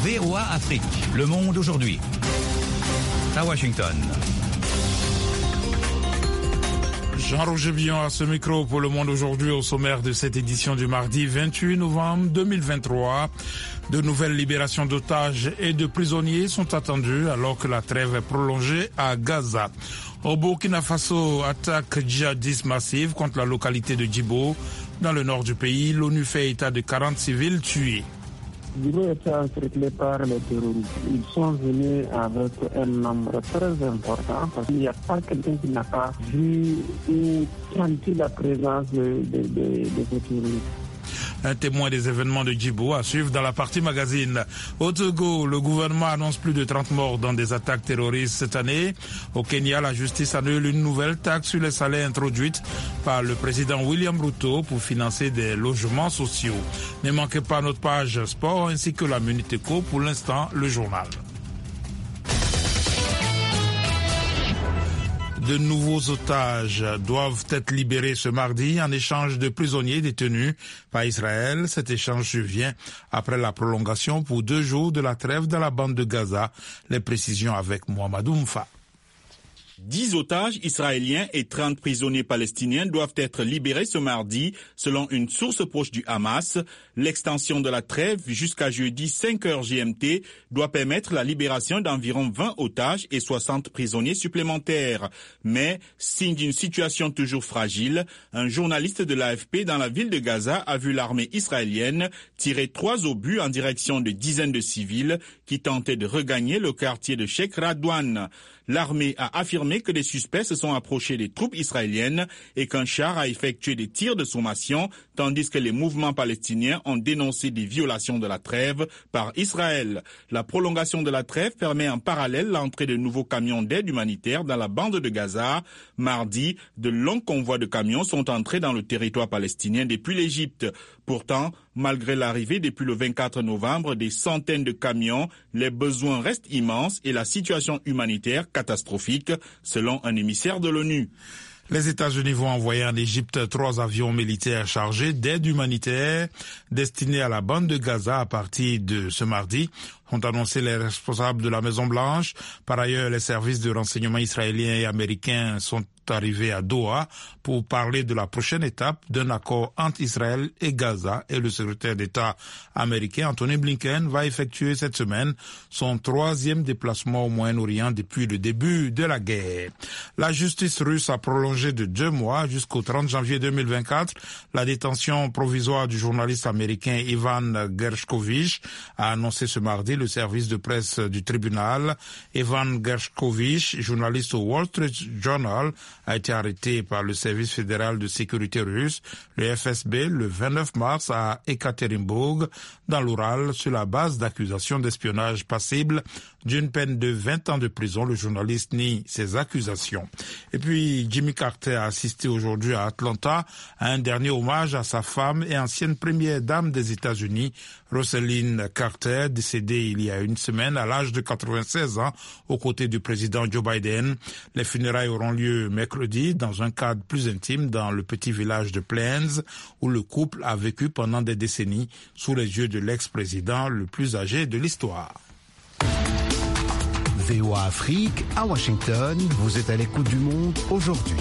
VOA Afrique, le monde aujourd'hui. À Washington. Jean-Roger Billon à ce micro pour Le Monde aujourd'hui, au sommaire de cette édition du mardi 28 novembre 2023. De nouvelles libérations d'otages et de prisonniers sont attendues alors que la trêve est prolongée à Gaza. Au Burkina Faso, attaque djihadiste massive contre la localité de Djibo. Dans le nord du pays, l'ONU fait état de 40 civils tués. Djibo était encerclé par les terroristes. Ils sont venus avec un nombre très important parce qu'il n'y a pas quelqu'un qui n'a pas vu ou senti la présence de ces terroristes. Un témoin des événements de Djibo à suivre dans la partie magazine. Au Togo, le gouvernement annonce plus de 30 morts dans des attaques terroristes cette année. Au Kenya, la justice annule une nouvelle taxe sur les salaires introduite par le président William Ruto pour financer des logements sociaux. Ne manquez pas notre page sport ainsi que la Minute Éco. Pour l'instant, le journal. De nouveaux otages doivent être libérés ce mardi en échange de prisonniers détenus par Israël. Cet échange survient après la prolongation pour 2 jours de la trêve dans la bande de Gaza. Les précisions avec Mohamedou Mfa. 10 otages israéliens et 30 prisonniers palestiniens doivent être libérés ce mardi, selon une source proche du Hamas. L'extension de la trêve jusqu'à jeudi 5h GMT doit permettre la libération d'environ 20 otages et 60 prisonniers supplémentaires. Mais, signe d'une situation toujours fragile, un journaliste de l'AFP dans la ville de Gaza a vu l'armée israélienne tirer 3 obus en direction de dizaines de civils qui tentaient de regagner le quartier de Sheikh Radouane. L'armée a affirmé que des suspects se sont approchés des troupes israéliennes et qu'un char a effectué des tirs de sommation, tandis que les mouvements palestiniens ont dénoncé des violations de la trêve par Israël. La prolongation de la trêve permet en parallèle l'entrée de nouveaux camions d'aide humanitaire dans la bande de Gaza. Mardi, de longs convois de camions sont entrés dans le territoire palestinien depuis l'Égypte. Pourtant, malgré l'arrivée depuis le 24 novembre des centaines de camions, les besoins restent immenses et la situation humanitaire catastrophique, selon un émissaire de l'ONU. Les États-Unis vont envoyer en Égypte 3 avions militaires chargés d'aide humanitaire destinés à la bande de Gaza à partir de ce mardi, ont annoncé les responsables de la Maison-Blanche. Par ailleurs, les services de renseignement israéliens et américains sont arrivés à Doha pour parler de la prochaine étape d'un accord entre Israël et Gaza, et le secrétaire d'État américain Anthony Blinken va effectuer cette semaine son 3e déplacement au Moyen-Orient depuis le début de la guerre. La justice russe a prolongé de 2 mois jusqu'au 30 janvier 2024 la détention provisoire du journaliste américain Ivan Gershkovich, a annoncé ce mardi le service de presse du tribunal. Ivan Gershkovich, journaliste au Wall Street Journal, a été arrêté par le service fédéral de sécurité russe, le FSB, le 29 mars à Ekaterinbourg, dans l'Oural, sur la base d'accusations d'espionnage passibles d'une peine de 20 ans de prison. Le journaliste nie ces accusations. Et puis, Jimmy Carter a assisté aujourd'hui à Atlanta à un dernier hommage à sa femme et ancienne première dame des États-Unis, Rosalynn Carter, décédée il y a une semaine à l'âge de 96 ans aux côtés du président Joe Biden. Les funérailles auront lieu mercredi dans un cadre plus intime dans le petit village de Plains où le couple a vécu pendant des décennies sous les yeux de l'ex-président le plus âgé de l'histoire. VOA Afrique, à Washington, vous êtes à l'écoute du monde aujourd'hui.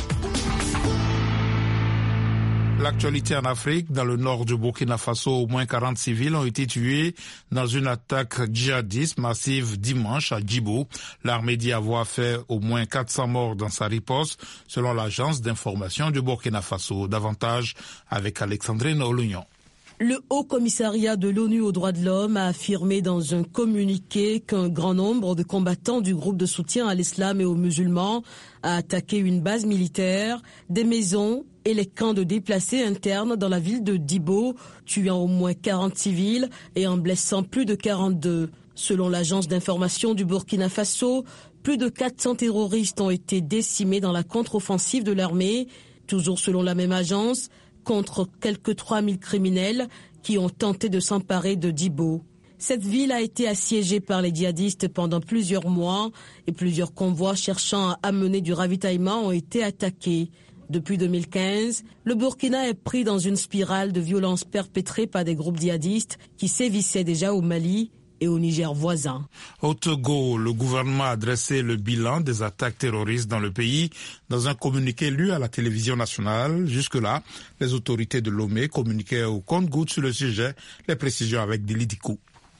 L'actualité en Afrique, dans le nord du Burkina Faso, au moins 40 civils ont été tués dans une attaque djihadiste massive dimanche à Djibo. L'armée dit avoir fait au moins 400 morts dans sa riposte, selon l'agence d'information du Burkina Faso. Davantage avec Alexandrine Olugnon. Le Haut Commissariat de l'ONU aux droits de l'homme a affirmé dans un communiqué qu'un grand nombre de combattants du groupe de soutien à l'islam et aux musulmans a attaqué une base militaire, des maisons et les camps de déplacés internes dans la ville de Djibo, tuant au moins 40 civils et en blessant plus de 42. Selon l'agence d'information du Burkina Faso, plus de 400 terroristes ont été décimés dans la contre-offensive de l'armée, toujours selon la même agence, contre quelques 3000 criminels qui ont tenté de s'emparer de Djibo. Cette ville a été assiégée par les djihadistes pendant plusieurs mois et plusieurs convois cherchant à amener du ravitaillement ont été attaqués. Depuis 2015, le Burkina est pris dans une spirale de violence perpétrée par des groupes djihadistes qui sévissaient déjà au Mali et au Niger voisin. Au Togo, le gouvernement a dressé le bilan des attaques terroristes dans le pays dans un communiqué lu à la télévision nationale. Jusque-là, les autorités de Lomé communiquaient au compte-gouttes sur le sujet. Les précisions avec Dili Dikou.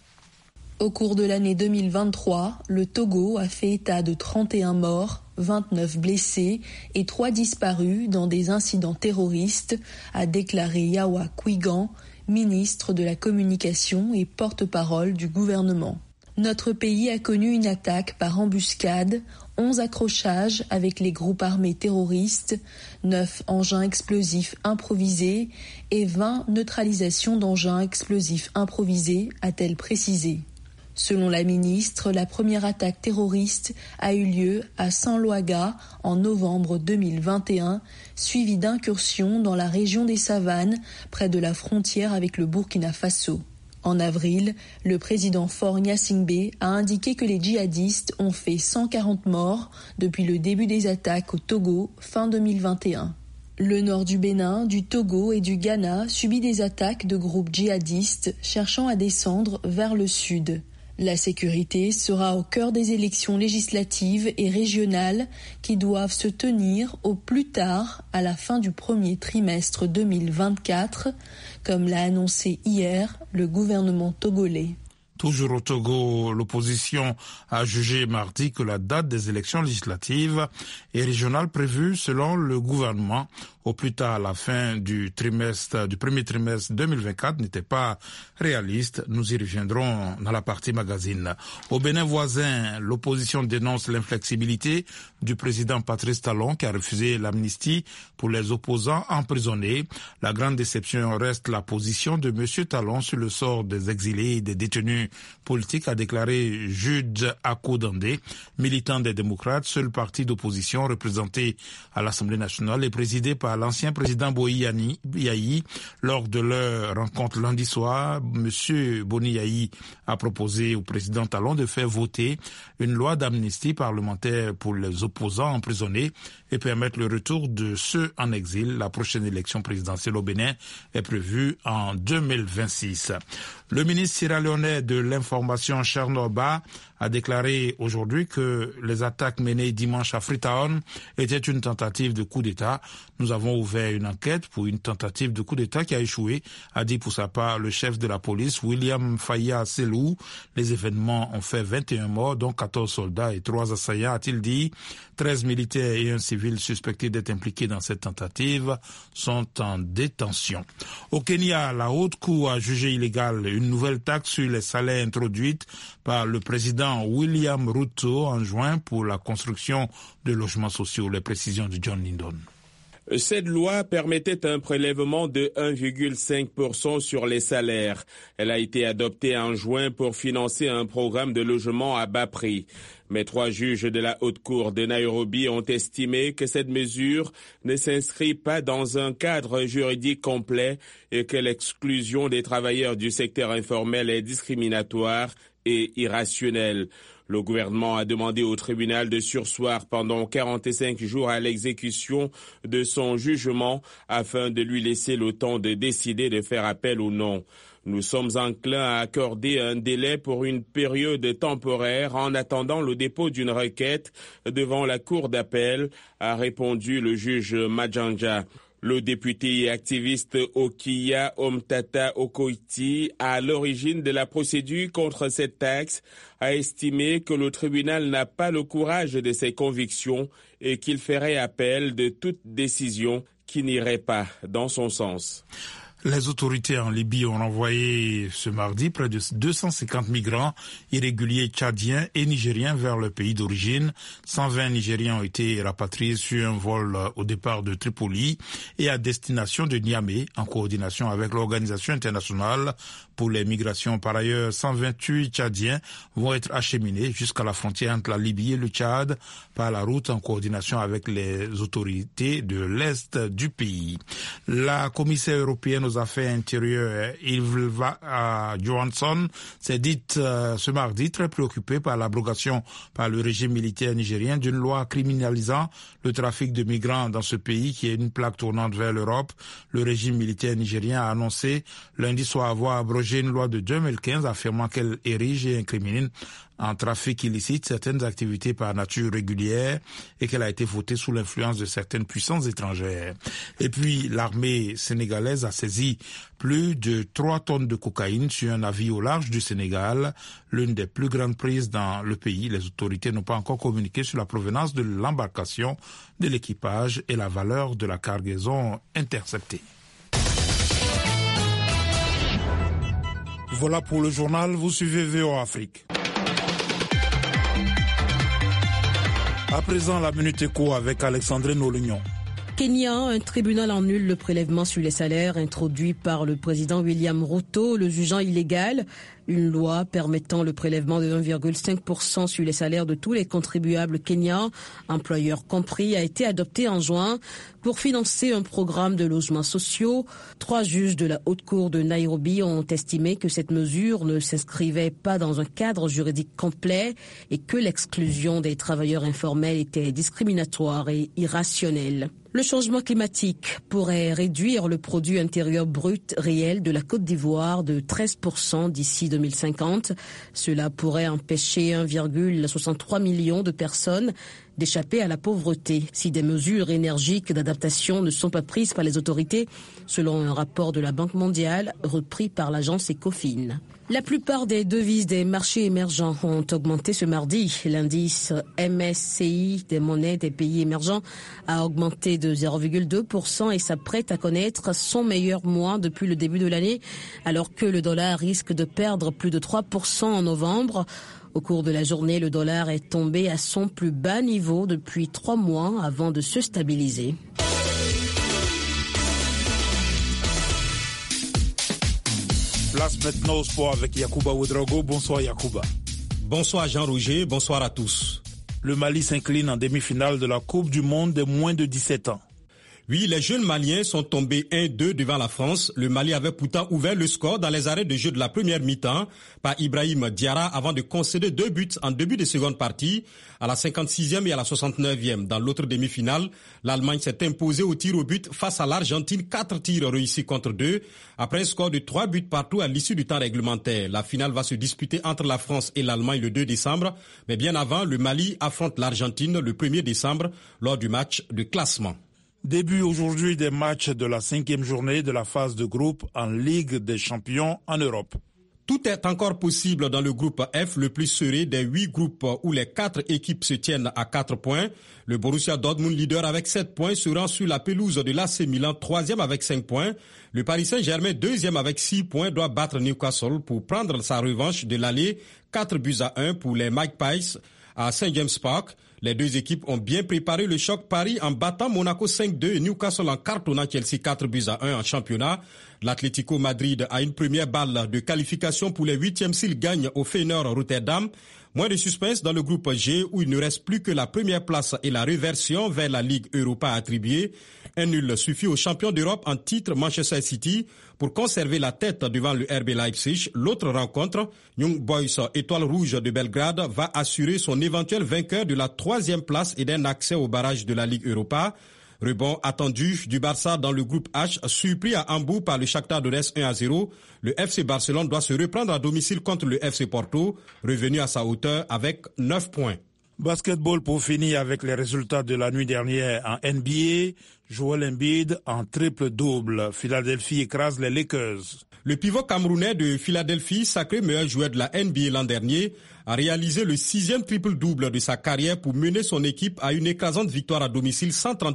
Au cours de l'année 2023, le Togo a fait état de 31 morts, 29 blessés et 3 disparus dans des incidents terroristes, a déclaré Yawa Kwigan, ministre de la Communication et porte-parole du gouvernement. Notre pays a connu une attaque par embuscade, 11 accrochages avec les groupes armés terroristes, 9 engins explosifs improvisés et 20 neutralisations d'engins explosifs improvisés, a-t-elle précisé. Selon la ministre, la première attaque terroriste a eu lieu à Saint-Loaga en novembre 2021, suivie d'incursions dans la région des Savanes, près de la frontière avec le Burkina Faso. En avril, le président Faure Gnassingbé a indiqué que les djihadistes ont fait 140 morts depuis le début des attaques au Togo fin 2021. Le nord du Bénin, du Togo et du Ghana subit des attaques de groupes djihadistes cherchant à descendre vers le sud. La sécurité sera au cœur des élections législatives et régionales qui doivent se tenir au plus tard à la fin du premier trimestre 2024, comme l'a annoncé hier le gouvernement togolais. Toujours au Togo, l'opposition a jugé mardi que la date des élections législatives et régionales prévues selon le gouvernement au plus tard à la fin du premier trimestre 2024 n'était pas réaliste. Nous y reviendrons dans la partie magazine. Au Bénin voisin, l'opposition dénonce l'inflexibilité du président Patrice Talon qui a refusé l'amnistie pour les opposants emprisonnés. La grande déception reste la position de M. Talon sur le sort des exilés et des détenus politiques, a déclaré Jude Akodandé, militant des démocrates, seul parti d'opposition représenté à l'Assemblée nationale et présidé par l'ancien président Boyi Yayi. Lors de leur rencontre lundi soir, M. Boni Yayi a proposé au président Talon de faire voter une loi d'amnistie parlementaire pour les opposants emprisonnés et permettre le retour de ceux en exil. La prochaine élection présidentielle au Bénin est prévue en 2026. Le ministre sierra-léonais de l'information Chernoba a déclaré aujourd'hui que les attaques menées dimanche à Freetown étaient une tentative de coup d'État. Nous avons ouvert une enquête pour une tentative de coup d'État qui a échoué, a dit pour sa part le chef de la police, William Faya Selou. Les événements ont fait 21 morts, dont 14 soldats et 3 assaillants, a-t-il dit. 13 militaires et un civil suspectés d'être impliqués dans cette tentative sont en détention. Au Kenya, la Haute Cour a jugé illégale une nouvelle taxe sur les salaires introduite par le président William Ruto en juin pour la construction de logements sociaux. Les précisions de John Lindon. Cette loi permettait un prélèvement de 1,5% sur les salaires. Elle a été adoptée en juin pour financer un programme de logement à bas prix. Mais 3 juges de la Haute Cour de Nairobi ont estimé que cette mesure ne s'inscrit pas dans un cadre juridique complet et que l'exclusion des travailleurs du secteur informel est discriminatoire et irrationnelle. Le gouvernement a demandé au tribunal de surseoir pendant 45 jours à l'exécution de son jugement afin de lui laisser le temps de décider de faire appel ou non. Nous sommes enclins à accorder un délai pour une période temporaire en attendant le dépôt d'une requête devant la cour d'appel, a répondu le juge Majanja. Le député et activiste Okiya Omtata Okoiti, à l'origine de la procédure contre cette taxe, a estimé que le tribunal n'a pas le courage de ses convictions et qu'il ferait appel de toute décision qui n'irait pas dans son sens. Les autorités en Libye ont envoyé ce mardi près de 250 migrants irréguliers tchadiens et nigériens vers leur pays d'origine. 120 Nigériens ont été rapatriés sur un vol au départ de Tripoli et à destination de Niamey en coordination avec l'Organisation internationale pour les migrations. Par ailleurs, 128 Tchadiens vont être acheminés jusqu'à la frontière entre la Libye et le Tchad par la route en coordination avec les autorités de l'Est du pays. La commissaire européenne aux aux Affaires intérieures, Ylva Johansson, s'est dite ce mardi très préoccupée par l'abrogation par le régime militaire nigérien d'une loi criminalisant le trafic de migrants dans ce pays qui est une plaque tournante vers l'Europe. Le régime militaire nigérien a annoncé lundi soir avoir abrogé une loi de 2015 affirmant qu'elle érige et incrimine en trafic illicite certaines activités par nature régulière et qu'elle a été votée sous l'influence de certaines puissances étrangères. Et puis, l'armée sénégalaise a saisi plus de 3 tonnes de cocaïne sur un navire au large du Sénégal, l'une des plus grandes prises dans le pays. Les autorités n'ont pas encore communiqué sur la provenance de l'embarcation, de l'équipage et la valeur de la cargaison interceptée. Voilà pour le journal, vous suivez VOA Afrique. À présent, la Minute Éco avec Alexandrine Olignon. Kenya, un tribunal annule le prélèvement sur les salaires introduit par le président William Ruto, le jugeant illégal. Une loi permettant le prélèvement de 1,5% sur les salaires de tous les contribuables kenyans, employeurs compris, a été adoptée en juin pour financer un programme de logements sociaux. 3 juges de la Haute Cour de Nairobi ont estimé que cette mesure ne s'inscrivait pas dans un cadre juridique complet et que l'exclusion des travailleurs informels était discriminatoire et irrationnelle. Le changement climatique pourrait réduire le produit intérieur brut réel de la Côte d'Ivoire de 13% d'ici 2050. Cela pourrait empêcher 1,63 million de personnes d'échapper à la pauvreté si des mesures énergiques d'adaptation ne sont pas prises par les autorités, selon un rapport de la Banque mondiale repris par l'agence Ecofin. La plupart des devises des marchés émergents ont augmenté ce mardi. L'indice MSCI des monnaies des pays émergents a augmenté de 0,2% et s'apprête à connaître son meilleur mois depuis le début de l'année, alors que le dollar risque de perdre plus de 3% en novembre. Au cours de la journée, le dollar est tombé à son plus bas niveau depuis 3 mois avant de se stabiliser. Place maintenant au sport avec Yacouba Ouedraogo. Bonsoir Yacouba. Bonsoir Jean-Roger, bonsoir à tous. Le Mali s'incline en demi-finale de la Coupe du Monde des moins de 17 ans. Oui, les jeunes Maliens sont tombés 1-2 devant la France. Le Mali avait pourtant ouvert le score dans les arrêts de jeu de la première mi-temps par Ibrahim Diarra avant de concéder 2 buts en début de seconde partie, à la 56e et à la 69e. Dans l'autre demi-finale, l'Allemagne s'est imposée au tir au but face à l'Argentine, 4 tirs réussis contre 2, après un score de 3 buts partout à l'issue du temps réglementaire. La finale va se disputer entre la France et l'Allemagne le 2 décembre, mais bien avant, le Mali affronte l'Argentine le 1er décembre lors du match de classement. Début aujourd'hui des matchs de la 5e journée de la phase de groupe en Ligue des champions en Europe. Tout est encore possible dans le groupe F, le plus serré des 8 groupes où les 4 équipes se tiennent à 4 points. Le Borussia Dortmund, leader avec 7 points, se rend sur la pelouse de l'AC Milan, 3e avec 5 points. Le Paris Saint-Germain, 2e avec 6 points, doit battre Newcastle pour prendre sa revanche de l'aller. 4-1 pour les Magpies à St. James Park. Les 2 équipes ont bien préparé le choc Paris en battant Monaco 5-2 et Newcastle en cartonnant Chelsea 4-1 en championnat. L'Atlético Madrid a une première balle de qualification pour les 8e s'il gagne au Feyenoord Rotterdam. Moins de suspense dans le groupe G où il ne reste plus que la première place et la réversion vers la Ligue Europa attribuée. Un nul suffit aux champions d'Europe en titre Manchester City pour conserver la tête devant le RB Leipzig. L'autre rencontre, Young Boys Étoile Rouge de Belgrade, va assurer son éventuel vainqueur de la 3e place et d'un accès au barrage de la Ligue Europa. Rebond attendu du Barça dans le groupe H, surpris à Hambourg par le Shakhtar Donetsk 1-0. Le FC Barcelone doit se reprendre à domicile contre le FC Porto, revenu à sa hauteur avec 9 points. Basketball pour finir avec les résultats de la nuit dernière en NBA. Joel Embiid en triple-double. Philadelphie écrase les Lakers. Le pivot camerounais de Philadelphie, sacré meilleur joueur de la NBA l'an dernier, a réalisé le 6e triple-double de sa carrière pour mener son équipe à une écrasante victoire à domicile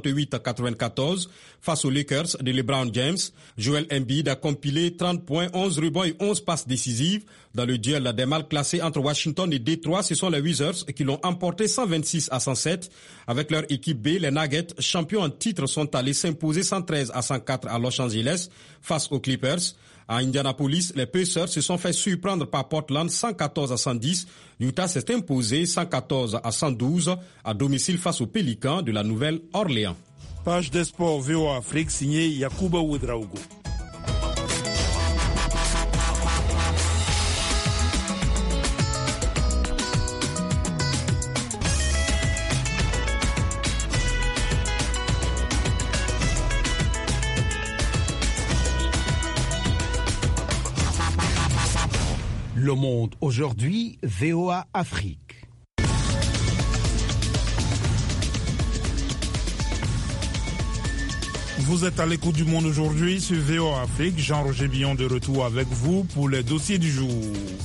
138-94 face aux Lakers de LeBron James. Joel Embiid a compilé 30 points, 11 rebonds et 11 passes décisives. Dans le duel des mal classés entre Washington et Détroit, ce sont les Wizards qui l'ont emporté 126-107. Avec leur équipe B, les Nuggets, champions en titre, sont allés s'imposer 113-104 à Los Angeles face aux Clippers. À Indianapolis, les Pacers se sont fait surprendre par Portland 114-110. Utah s'est imposé 114-112 à domicile face aux Pélicans de la Nouvelle-Orléans. Page des sports VOA Afrique signée Yacouba Ouedraogo. Le Monde aujourd'hui, VOA Afrique. Vous êtes à l'écoute du Monde aujourd'hui sur VOA Afrique. Jean-Roger Billon de retour avec vous pour les dossiers du jour.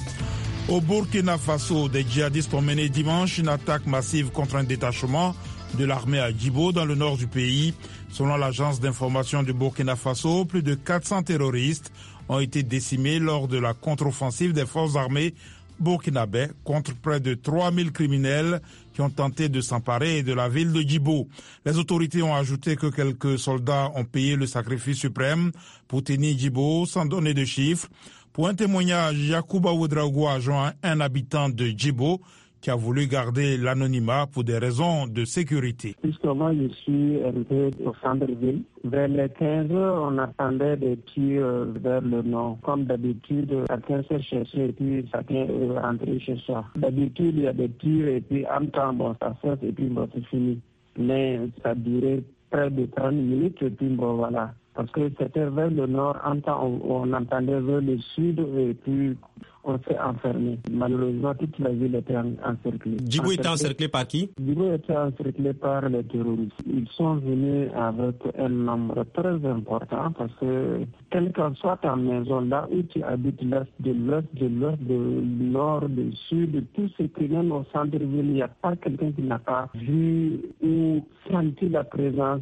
Au Burkina Faso, des djihadistes ont mené dimanche une attaque massive contre un détachement de l'armée à Djibo dans le nord du pays. Selon l'agence d'information du Burkina Faso, plus de 400 terroristes ont été décimés lors de la contre-offensive des forces armées burkinabè contre près de 3000 criminels qui ont tenté de s'emparer de la ville de Djibo. Les autorités ont ajouté que quelques soldats ont payé le sacrifice suprême pour tenir Djibo sans donner de chiffres. Pour un témoignage, Yacouba Ouedraogo a joint un habitant de Djibo qui a voulu garder l'anonymat pour des raisons de sécurité. Puisque moi, je suis arrivé au centre-ville. Vers les 15 heures, on attendait des tirs vers le nord. Comme d'habitude, chacun s'est cherché et puis chacun est rentré chez soi. D'habitude, il y a des tirs et puis en temps, bon, ça cesse et puis bon, c'est fini. Mais ça a duré près de 30 minutes et puis bon, voilà. Parce que c'était vers le nord, en temps, on entendait vers le sud et puis on s'est enfermé. Malheureusement, toute la ville était encerclée. Djibo était encerclé par qui? Djibo était encerclé par les terroristes. Ils sont venus avec un nombre très important parce que quelle que soit ta maison, là où tu habites, l'est, de l'ouest, du nord, du sud, tout ce qui est même au centre-ville, il n'y a pas quelqu'un qui n'a pas vu ou senti la présence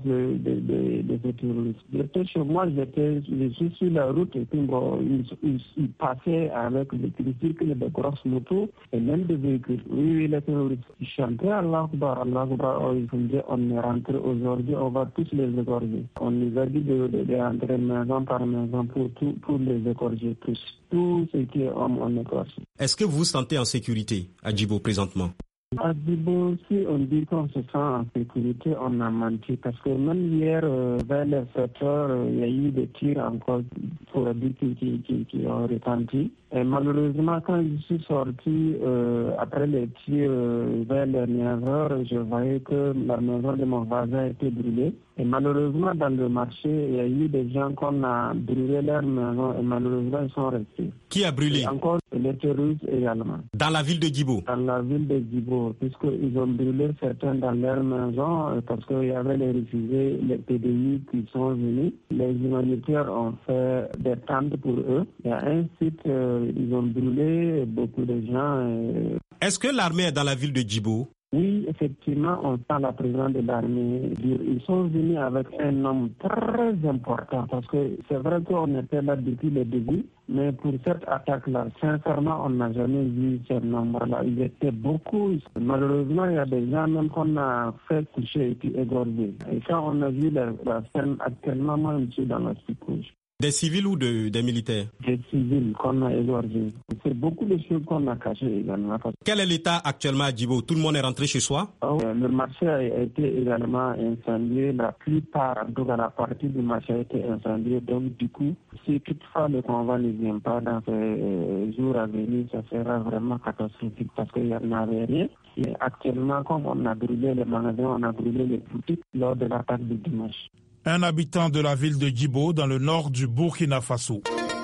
de ces terroristes. J'étais chez moi, je suis sur la route et puis bon, ils passaient avec des tricycles, des grosses motos et même des véhicules. Oui, les terroristes chantaient Allah Akbar, ils disaient on est rentré aujourd'hui, on va tous les égorger. On nous a dit de rentrer maison par maison pour les égorger tous. Tout ce qui est homme, on égorge. Est-ce que vous vous sentez en sécurité à Djibo présentement? À Djibo, si on dit qu'on se sent en sécurité, on a menti. Parce que même hier, vers les 7 heures, il y a eu des tirs encore pour dire qui ont retenti. Et malheureusement, quand je suis sorti, après les tirs vers les 9 heures, je voyais que la maison de mon voisin était brûlée. Et malheureusement, dans le marché, il y a eu des gens qu'on a brûlé leur maison et malheureusement, ils sont restés. Qui a brûlé? Et encore les terroristes également. Dans la ville de Djibo? Dans la ville de Djibo, puisqu'ils ont brûlé certains dans leur maison parce qu'il y avait les réfugiés, les PDI qui sont venus. Les humanitaires ont fait des tentes pour eux. Et ensuite, ils ont brûlé beaucoup de gens. Est-ce que l'armée est dans la ville de Djibo? Oui, effectivement, on sent la présence de l'armée. Ils sont venus avec un nombre très important parce que c'est vrai qu'on était là depuis le début, mais pour cette attaque-là, sincèrement, on n'a jamais vu ce nombre-là. Ils étaient beaucoup. Malheureusement, il y a des gens même qu'on a fait toucher et puis égorger. Et quand on a vu la scène actuellement, moi, je suis dans la psychose. Des civils ou des militaires? Des civils qu'on a égorgés. C'est beaucoup de choses qu'on a cachées également. Quel est l'état actuellement à Djibo? Tout le monde est rentré chez soi? Le marché a été également incendié. La plupart, en tout cas la partie du marché a été incendiée. Donc du coup, si toutefois le convoi ne vient pas dans ces jours à venir, ça sera vraiment catastrophique parce qu'il n'y en avait rien. Et actuellement, comme on a brûlé les magasins, on a brûlé les boutiques lors de l'attaque du dimanche. Un habitant de la ville de Djibo, dans le nord du Burkina Faso.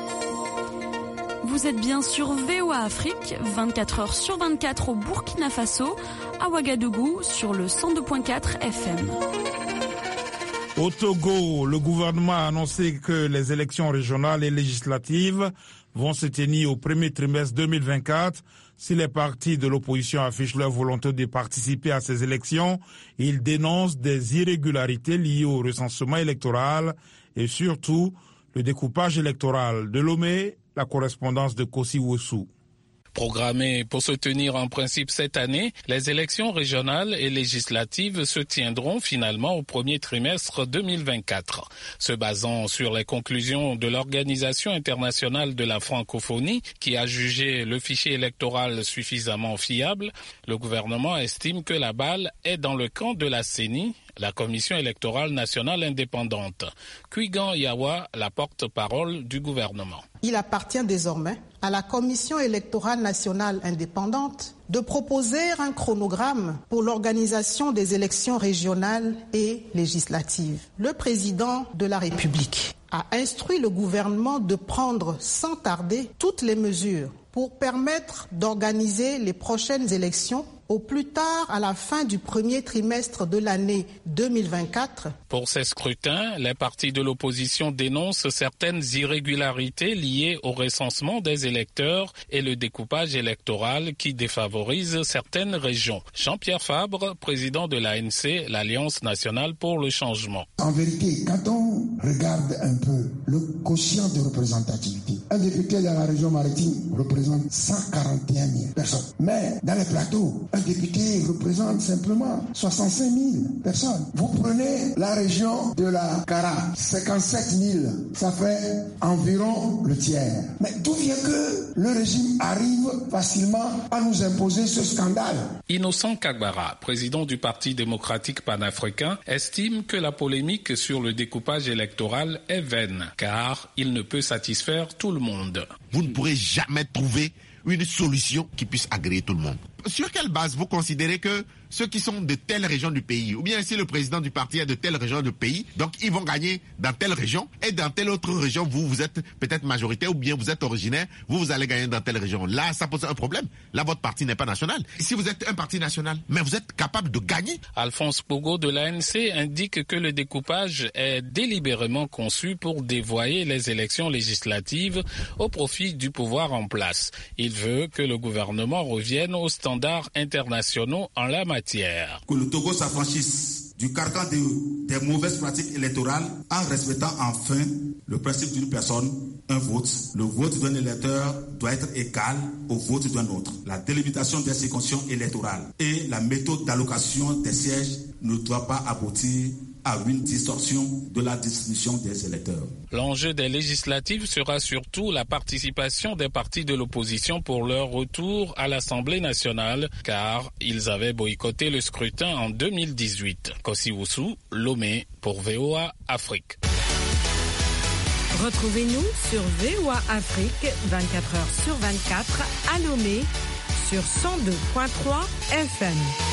Vous êtes bien sur VOA Afrique, 24 heures sur 24 au Burkina Faso, à Ouagadougou, sur le 102.4 FM. Au Togo, le gouvernement a annoncé que les élections régionales et législatives vont se tenir au premier trimestre 2024. Si les partis de l'opposition affichent leur volonté de participer à ces élections, ils dénoncent des irrégularités liées au recensement électoral et surtout le découpage électoral. De Lomé, la correspondance de Kossi Wossou. Programmées pour se tenir en principe cette année, les élections régionales et législatives se tiendront finalement au premier trimestre 2024. Se basant sur les conclusions de l'Organisation internationale de la francophonie, qui a jugé le fichier électoral suffisamment fiable, le gouvernement estime que la balle est dans le camp de la CENI, la Commission électorale nationale indépendante. Kuigan Yawa, la porte-parole du gouvernement. Il appartient désormais à la Commission électorale nationale indépendante de proposer un chronogramme pour l'organisation des élections régionales et législatives. Le président de la République a instruit le gouvernement de prendre sans tarder toutes les mesures pour permettre d'organiser les prochaines élections au plus tard à la fin du premier trimestre de l'année 2024. Pour ces scrutins, les partis de l'opposition dénoncent certaines irrégularités liées au recensement des électeurs et le découpage électoral qui défavorise certaines régions. Jean-Pierre Fabre, président de l'ANC, l'Alliance nationale pour le changement. En vérité, quand on regarde un peu le quotient de représentativité, un député dans la région maritime représente 141 000 personnes. Mais dans les plateaux, un député représente simplement 65 000 personnes. Vous prenez la région de la Kara, 57 000, ça fait environ le tiers. Mais d'où vient que le régime arrive facilement à nous imposer ce scandale? Innocent Kagbara, président du Parti démocratique panafricain, estime que la polémique sur le découpage électoral est vaine, car il ne peut satisfaire tout le monde. Vous ne pourrez jamais trouver une solution qui puisse agréer tout le monde. Sur quelle base vous considérez que ceux qui sont de telle région du pays, ou bien si le président du parti est de telle région du pays, donc ils vont gagner dans telle région, et dans telle autre région, vous êtes peut-être majoritaire, ou bien vous êtes originaire, vous allez gagner dans telle région. Là, ça pose un problème. Là, votre parti n'est pas national. Si vous êtes un parti national, mais vous êtes capable de gagner. Alphonse Pogo de l'ANC indique que le découpage est délibérément conçu pour dévoyer les élections législatives au profit du pouvoir en place. Il veut que le gouvernement revienne aux standards internationaux en la matière. Que le Togo s'affranchisse du carcan des mauvaises pratiques électorales en respectant enfin le principe d'une personne, un vote. Le vote d'un électeur doit être égal au vote d'un autre. La délimitation des circonscriptions électorales et la méthode d'allocation des sièges ne doit pas aboutir à une distorsion de la distribution des électeurs. L'enjeu des législatives sera surtout la participation des partis de l'opposition pour leur retour à l'Assemblée nationale, car ils avaient boycotté le scrutin en 2018. Kossi Wusu, Lomé, pour VOA Afrique. Retrouvez-nous sur VOA Afrique, 24h sur 24, à Lomé, sur 102.3 FM.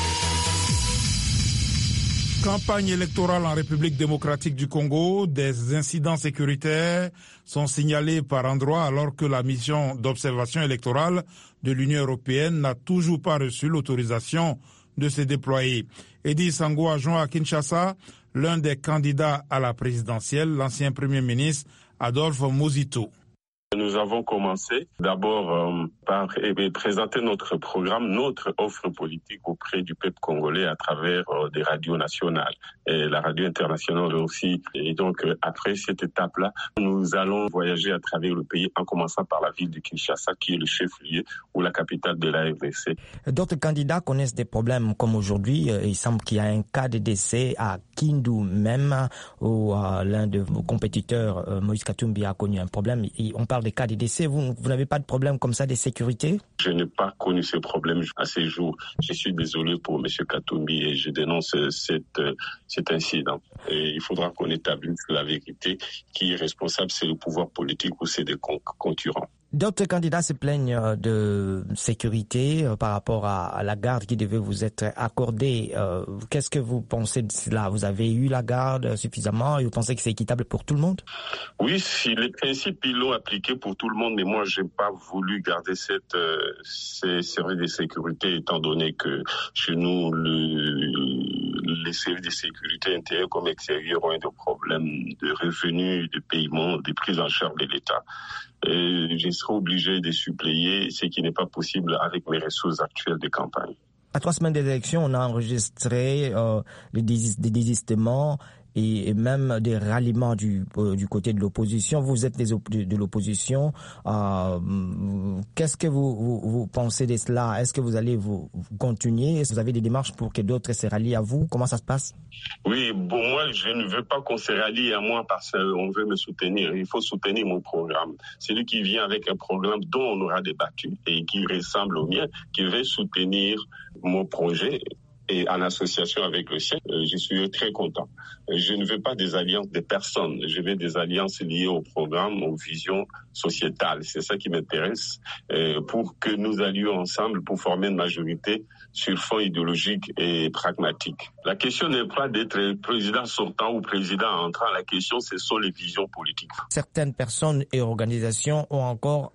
Campagne électorale en République démocratique du Congo, des incidents sécuritaires sont signalés par endroits alors que la mission d'observation électorale de l'Union européenne n'a toujours pas reçu l'autorisation de se déployer. Edi Sango a joint à Kinshasa l'un des candidats à la présidentielle, l'ancien Premier ministre Adolphe Muzito. Nous avons commencé d'abord par présenter notre programme, notre offre politique auprès du peuple congolais à travers des radios nationales et la radio internationale aussi. Et donc après cette étape-là, nous allons voyager à travers le pays en commençant par la ville de Kinshasa qui est le chef-lieu ou la capitale de la RDC. D'autres candidats connaissent des problèmes comme aujourd'hui. Il semble qu'il y a un cas de décès à Kindu même où l'un de vos compétiteurs, Moïse Katumbi, a connu un problème. On parle des cas de décès. Vous n'avez pas de problème comme ça de sécurité? Je n'ai pas connu ce problème à ces jours. Je suis désolé pour M. Katumbi et je dénonce cet incident. Et il faudra qu'on établisse la vérité. Qui est responsable, c'est le pouvoir politique ou c'est des concurrents. D'autres candidats se plaignent de sécurité par rapport à la garde qui devait vous être accordée. Qu'est-ce que vous pensez de cela? Vous avez eu la garde suffisamment et vous pensez que c'est équitable pour tout le monde? Oui, si les principes ils l'ont appliqué pour tout le monde, mais moi j'ai pas voulu garder ces services de sécurité étant donné que chez nous les services de sécurité intérieurs comme extérieurs ont des problèmes de revenus, de paiement, de prise en charge de l'État. Et je serai obligé de suppléer, ce qui n'est pas possible avec mes ressources actuelles de campagne. À 3 semaines des élections, on a enregistré des désistements et même des ralliements du côté de l'opposition. Vous êtes de l'opposition. Qu'est-ce que vous pensez de cela? Est-ce que vous allez vous continuer? Est-ce que vous avez des démarches pour que d'autres se rallient à vous? Comment ça se passe? Oui, bon, moi, je ne veux pas qu'on se rallie à moi parce qu'on veut me soutenir. Il faut soutenir mon programme. Celui qui vient avec un programme dont on aura débattu et qui ressemble au mien, qui veut soutenir mon projet, et en association avec le sien, je suis très content. Je ne veux pas des alliances de personnes, je veux des alliances liées au programme, aux visions sociétales. C'est ça qui m'intéresse pour que nous allions ensemble pour former une majorité sur fond idéologique et pragmatique. La question n'est pas d'être président sortant ou président entrant, la question ce sont les visions politiques. Certaines personnes et organisations ont encore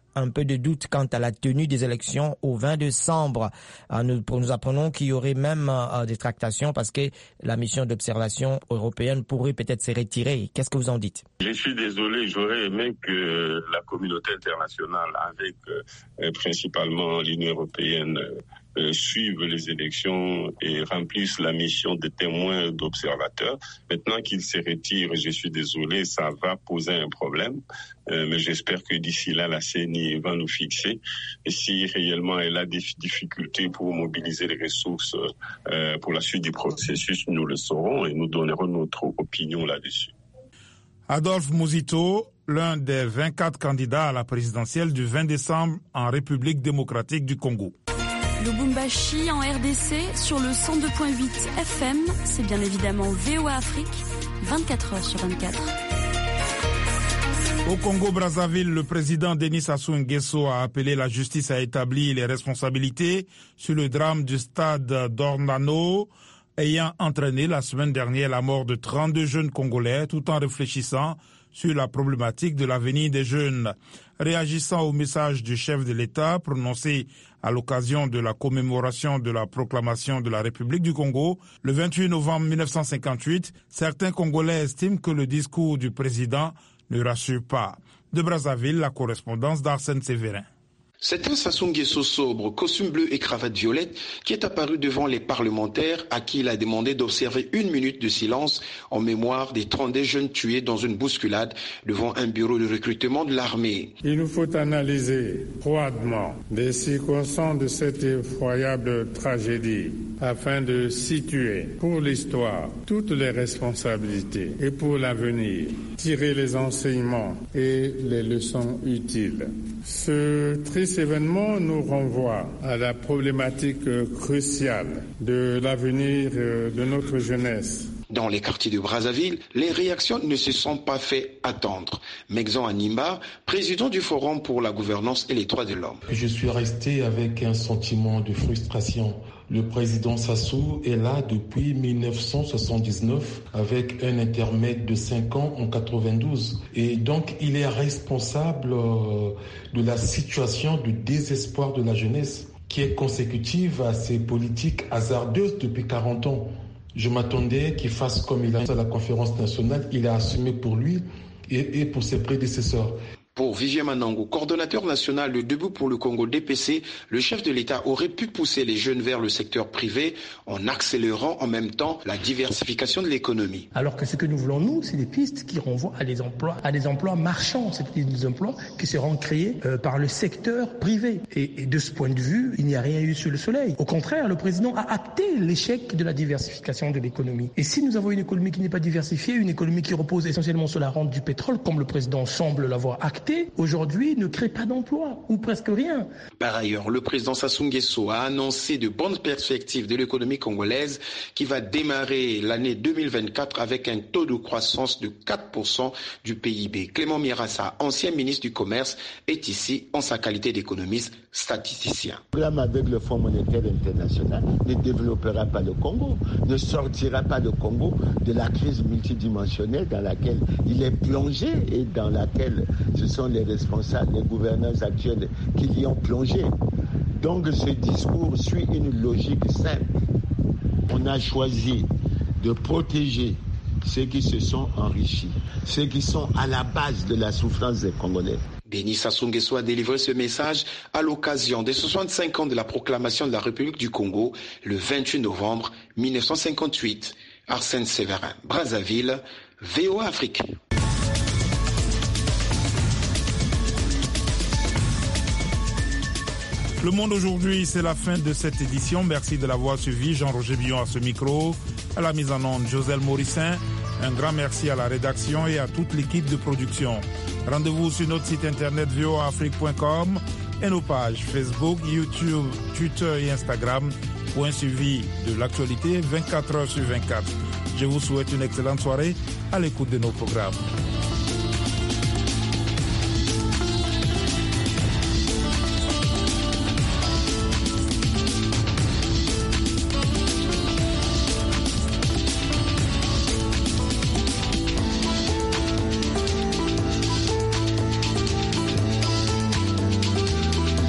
un peu de doute quant à la tenue des élections au 20 décembre. Nous apprenons qu'il y aurait même des tractations parce que la mission d'observation européenne pourrait peut-être se retirer. Qu'est-ce que vous en dites? Je suis désolé, j'aurais aimé que la communauté internationale, avec principalement l'Union européenne, suivent les élections et remplissent la mission de témoins d'observateurs. Maintenant qu'ils se retirent, je suis désolé, ça va poser un problème. Mais j'espère que d'ici là, la CENI va nous fixer. Et si réellement elle a des difficultés pour mobiliser les ressources pour la suite du processus, nous le saurons et nous donnerons notre opinion là-dessus. Adolphe Muzito, l'un des 24 candidats à la présidentielle du 20 décembre en République démocratique du Congo. Lubumbashi en RDC sur le 102.8 FM, c'est bien évidemment VOA Afrique, 24 heures sur 24. Au Congo-Brazzaville, le président Denis Sassou Nguesso a appelé la justice à établir les responsabilités sur le drame du stade d'Ornano, ayant entraîné la semaine dernière la mort de 32 jeunes Congolais, tout en réfléchissant sur la problématique de l'avenir des jeunes. Réagissant au message du chef de l'État prononcé à l'occasion de la commémoration de la proclamation de la République du Congo, le 28 novembre 1958, certains Congolais estiment que le discours du président ne rassure pas. De Brazzaville, la correspondance d'Arsène Sévérin. C'est un Sassou Nguesso sobre, costume bleu et cravate violette, qui est apparu devant les parlementaires à qui il a demandé d'observer 1 minute de silence en mémoire des 32 jeunes tués dans une bousculade devant un bureau de recrutement de l'armée. Il nous faut analyser froidement les circonstances de cette effroyable tragédie afin de situer pour l'histoire toutes les responsabilités et pour l'avenir, tirer les enseignements et les leçons utiles. Ce triste événement nous renvoie à la problématique cruciale de l'avenir de notre jeunesse. Dans les quartiers de Brazzaville, les réactions ne se sont pas fait attendre. Megzan Animba, président du Forum pour la gouvernance et les droits de l'homme. Je suis resté avec un sentiment de frustration. Le président Sassou est là depuis 1979 avec un intermède de 5 ans en 92. Et donc, il est responsable de la situation de désespoir de la jeunesse qui est consécutive à ces politiques hasardeuses depuis 40 ans. Je m'attendais qu'il fasse comme il a fait à la conférence nationale. Il a assumé pour lui et pour ses prédécesseurs. Pour Vivien Manango, coordonnateur national de Debout pour le Congo DPC, le chef de l'État aurait pu pousser les jeunes vers le secteur privé en accélérant en même temps la diversification de l'économie. Alors que ce que nous voulons, nous, c'est des pistes qui renvoient à des emplois marchands, c'est-à-dire des emplois qui seront créés par le secteur privé. Et de ce point de vue, il n'y a rien eu sur le soleil. Au contraire, le président a acté l'échec de la diversification de l'économie. Et si nous avons une économie qui n'est pas diversifiée, une économie qui repose essentiellement sur la rente du pétrole, comme le président semble l'avoir acté, aujourd'hui ne crée pas d'emploi, ou presque rien. Par ailleurs, le président Sassou Nguesso a annoncé de bonnes perspectives de l'économie congolaise qui va démarrer l'année 2024 avec un taux de croissance de 4% du PIB. Clément Mirassa, ancien ministre du Commerce, est ici en sa qualité d'économiste statisticien. Le programme avec le Fonds monétaire international ne développera pas le Congo, ne sortira pas le Congo de la crise multidimensionnelle dans laquelle il est plongé et dans laquelle ce sont les responsables, les gouvernants actuels qui y ont plongé. Donc ce discours suit une logique simple. On a choisi de protéger ceux qui se sont enrichis, ceux qui sont à la base de la souffrance des Congolais. Denis Sassou Nguesso a délivré ce message à l'occasion des 65 ans de la proclamation de la République du Congo, le 28 novembre 1958. Arsène Sévérin, Brazzaville, VOA Afrique. Le Monde aujourd'hui, c'est la fin de cette édition. Merci de l'avoir suivi. Jean-Roger Billon à ce micro, à la mise en onde, Joselle Morissin. Un grand merci à la rédaction et à toute l'équipe de production. Rendez-vous sur notre site internet voaafrique.com et nos pages Facebook, YouTube, Twitter et Instagram pour un suivi de l'actualité 24 heures sur 24. Je vous souhaite une excellente soirée à l'écoute de nos programmes.